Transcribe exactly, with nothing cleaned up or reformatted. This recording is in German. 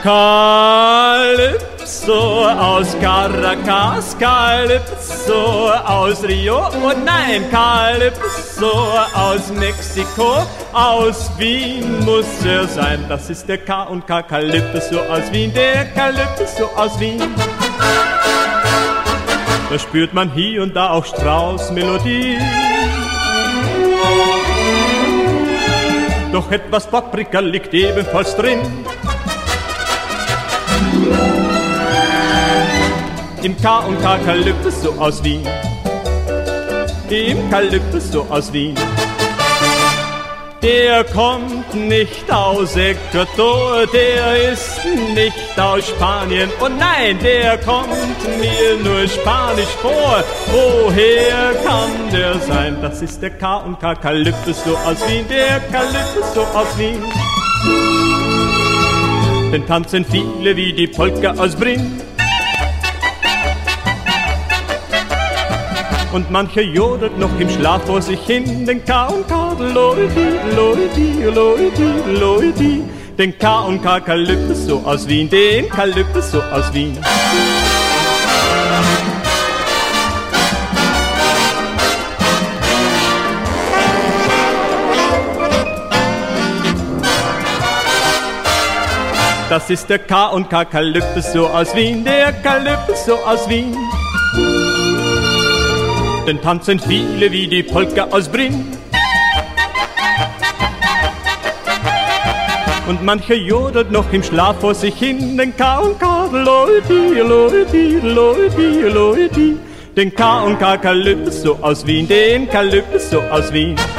Calypso aus Caracas, Calypso aus Rio und nein, Calypso aus Mexiko, aus Wien muss er sein. Das ist der K und K, Calypso aus Wien, der Calypso aus Wien. Da spürt man hier und da auch Strauß-Melodie. Doch etwas Paprika liegt ebenfalls drin. Im K und K, Calypso aus Wien. Im Calypso aus Wien. Der kommt nicht aus Ecuador, der ist nicht aus Spanien. Und nein, der kommt mir nur spanisch vor. Woher kann der sein? Das ist der K und K, Calypso aus Wien, der Calypso aus Wien. Den tanzen viele wie die Polka aus Brünn. Und mancher jodelt noch im Schlaf vor sich hin, den K und K, Loridi, Loridi, Loridi, Loridi. Den K und K, Calypso aus Wien, den Calypso aus Wien. Das ist der K und K, Calypso aus Wien, der Calypso aus Wien. Den tanzen viele wie die Polka aus Brünn. Und mancher jodelt noch im Schlaf vor sich hin, den K und K, Loridi, Loridi, Loridi, Loridi. Den K und K, Calypso aus Wien, den Calypso aus Wien.